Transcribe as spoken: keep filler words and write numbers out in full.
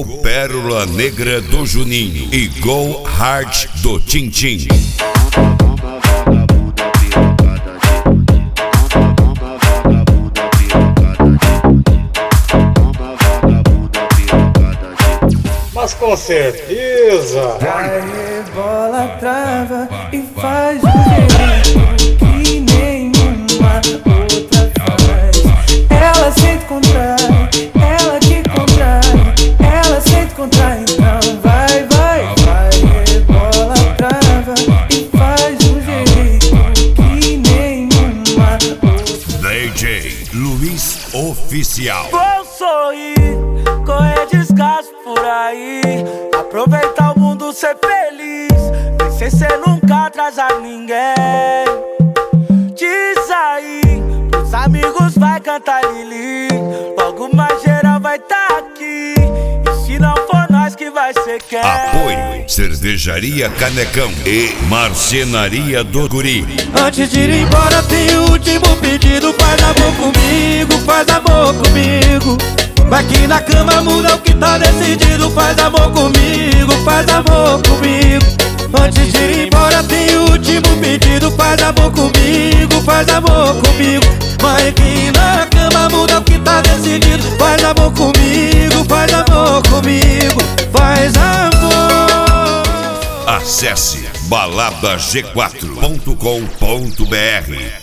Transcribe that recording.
Go Pérola Negra do Juninho e Go Hard do Tintim. Mas com certeza. Vai, rebola, trava e faz um jeito que nenhuma outra faz. Ela sente contrai, ela te contrai, ela sente contrai. Então vai, vai, vai, rebola, trava e faz um jeito que nenhuma outra. D J Luiz Oficial. Vou sorrir, correr descaso por aí, aproveitar o mundo, ser feliz, sem ser nunca atrasar ninguém. Diz aí, os amigos vai cantar Lili, logo mais geral vai tá aqui, e se não for nós que vai ser quem? Apoio Cervejaria Canecão e Marcenaria do Guri. Antes de ir embora tem o último pedido, faz amor comigo, faz amor comigo. Vai que na cama muda o que tá decidido, faz amor comigo, faz amor comigo. Antes de ir embora tem o último pedido, faz amor comigo, faz amor comigo. Vai que na cama muda o que tá decidido, faz amor comigo, faz amor comigo, faz amor. Acesse balada g quatro ponto com ponto br.